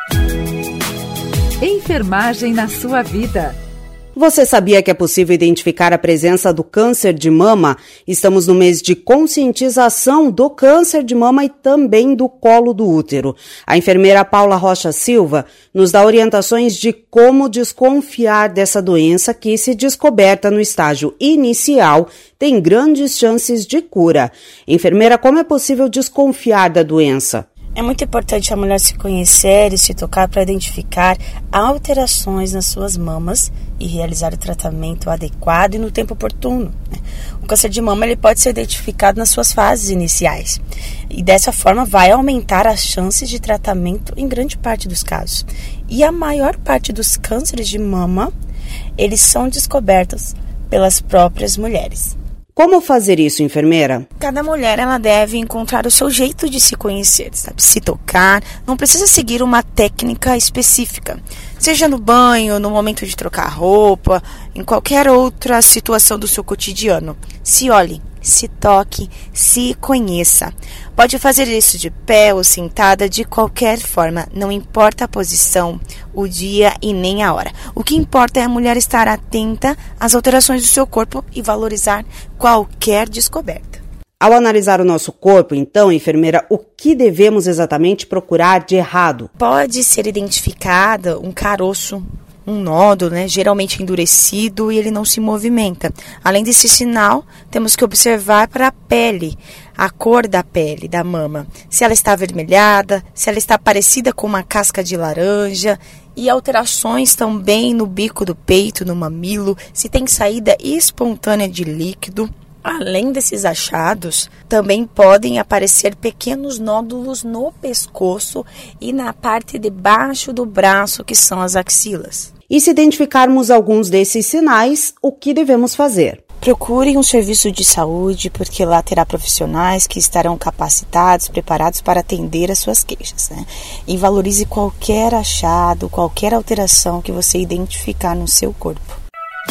Enfermagem na sua vida. Você sabia que é possível identificar a presença do câncer de mama? Estamos no mês de conscientização do câncer de mama e também do colo do útero. A enfermeira Paula Rocha Silva nos dá orientações de como desconfiar dessa doença que, se descoberta no estágio inicial, tem grandes chances de cura. Enfermeira, como é possível desconfiar da doença? É muito importante a mulher se conhecer e se tocar para identificar alterações nas suas mamas e realizar o tratamento adequado e no tempo oportuno. O câncer de mama ele pode ser identificado nas suas fases iniciais e dessa forma vai aumentar as chances de tratamento em grande parte dos casos. E a maior parte dos cânceres de mama, eles são descobertos pelas próprias mulheres. Como fazer isso, enfermeira? Cada mulher ela deve encontrar o seu jeito de se conhecer, sabe? Se tocar, não precisa seguir uma técnica específica. Seja no banho, no momento de trocar roupa, em qualquer outra situação do seu cotidiano. Se olhe, se toque, se conheça. Pode fazer isso de pé ou sentada, de qualquer forma. Não importa a posição, o dia e nem a hora. O que importa é a mulher estar atenta às alterações do seu corpo e valorizar qualquer descoberta. Ao analisar o nosso corpo, então, enfermeira, o que devemos exatamente procurar de errado? Pode ser identificado um caroço, um nódulo, geralmente endurecido e ele não se movimenta. Além desse sinal, temos que observar para a pele, a cor da pele, da mama. Se ela está avermelhada, se ela está parecida com uma casca de laranja e alterações também no bico do peito, no mamilo, se tem saída espontânea de líquido. Além desses achados, também podem aparecer pequenos nódulos no pescoço e na parte de baixo do braço, que são as axilas. E se identificarmos alguns desses sinais, o que devemos fazer? Procure um serviço de saúde, porque lá terá profissionais que estarão capacitados, preparados para atender as suas queixas. E valorize qualquer achado, qualquer alteração que você identificar no seu corpo.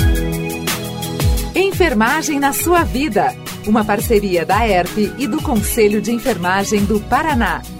Enfermagem na sua vida. Uma parceria da ERP e do Conselho de Enfermagem do Paraná.